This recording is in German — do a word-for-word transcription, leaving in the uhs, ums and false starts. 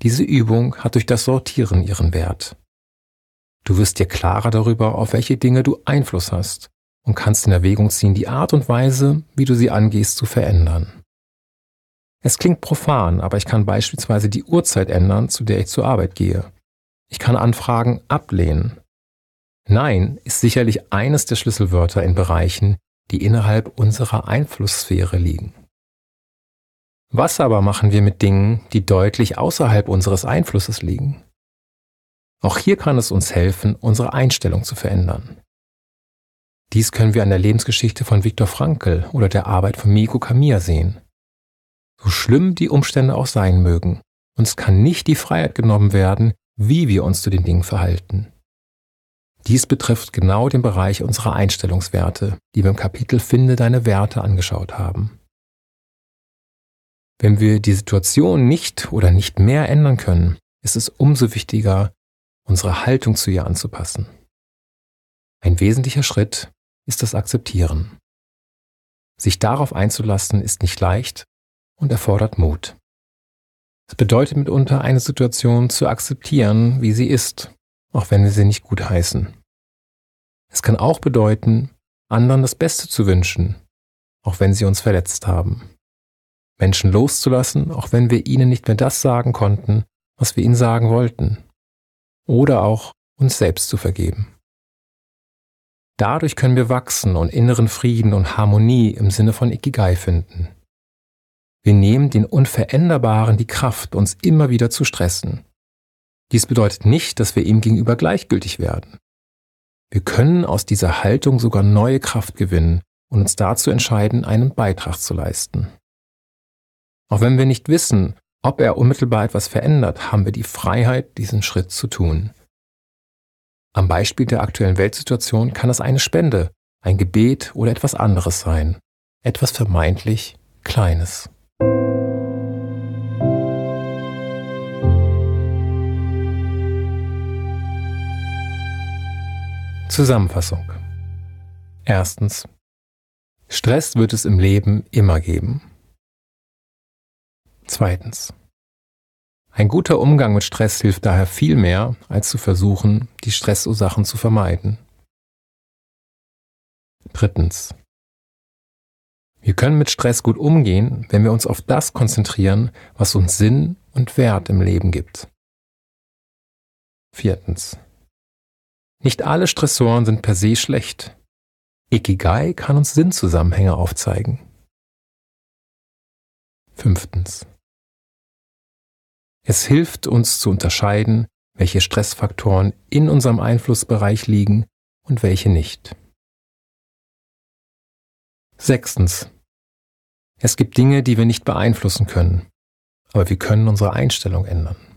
Diese Übung hat durch das Sortieren ihren Wert. Du wirst dir klarer darüber, auf welche Dinge du Einfluss hast und kannst in Erwägung ziehen, die Art und Weise, wie du sie angehst, zu verändern. Es klingt profan, aber ich kann beispielsweise die Uhrzeit ändern, zu der ich zur Arbeit gehe. Ich kann Anfragen ablehnen. Nein ist sicherlich eines der Schlüsselwörter in Bereichen, die innerhalb unserer Einflusssphäre liegen. Was aber machen wir mit Dingen, die deutlich außerhalb unseres Einflusses liegen? Auch hier kann es uns helfen, unsere Einstellung zu verändern. Dies können wir an der Lebensgeschichte von Viktor Frankl oder der Arbeit von Mieko Kamiya sehen. So schlimm die Umstände auch sein mögen, uns kann nicht die Freiheit genommen werden, wie wir uns zu den Dingen verhalten. Dies betrifft genau den Bereich unserer Einstellungswerte, die wir im Kapitel Finde deine Werte angeschaut haben. Wenn wir die Situation nicht oder nicht mehr ändern können, ist es umso wichtiger, unsere Haltung zu ihr anzupassen. Ein wesentlicher Schritt ist das Akzeptieren. Sich darauf einzulassen ist nicht leicht und erfordert Mut. Es bedeutet mitunter, eine Situation zu akzeptieren, wie sie ist, auch wenn wir sie nicht gutheißen. Es kann auch bedeuten, anderen das Beste zu wünschen, auch wenn sie uns verletzt haben. Menschen loszulassen, auch wenn wir ihnen nicht mehr das sagen konnten, was wir ihnen sagen wollten. Oder auch uns selbst zu vergeben. Dadurch können wir wachsen und inneren Frieden und Harmonie im Sinne von Ikigai finden. Wir nehmen den Unveränderbaren die Kraft, uns immer wieder zu stressen. Dies bedeutet nicht, dass wir ihm gegenüber gleichgültig werden. Wir können aus dieser Haltung sogar neue Kraft gewinnen und uns dazu entscheiden, einen Beitrag zu leisten. Auch wenn wir nicht wissen, ob er unmittelbar etwas verändert, haben wir die Freiheit, diesen Schritt zu tun. Am Beispiel der aktuellen Weltsituation kann es eine Spende, ein Gebet oder etwas anderes sein. Etwas vermeintlich Kleines. Zusammenfassung. Erstens. Stress wird es im Leben immer geben. Zweitens. Ein guter Umgang mit Stress hilft daher viel mehr, als zu versuchen, die Stressursachen zu vermeiden. Drittens. Wir können mit Stress gut umgehen, wenn wir uns auf das konzentrieren, was uns Sinn und Wert im Leben gibt. Viertens. Nicht alle Stressoren sind per se schlecht. Ikigai kann uns Sinnzusammenhänge aufzeigen. Fünftens. Es hilft uns zu unterscheiden, welche Stressfaktoren in unserem Einflussbereich liegen und welche nicht. Sechstens. Es gibt Dinge, die wir nicht beeinflussen können, aber wir können unsere Einstellung ändern.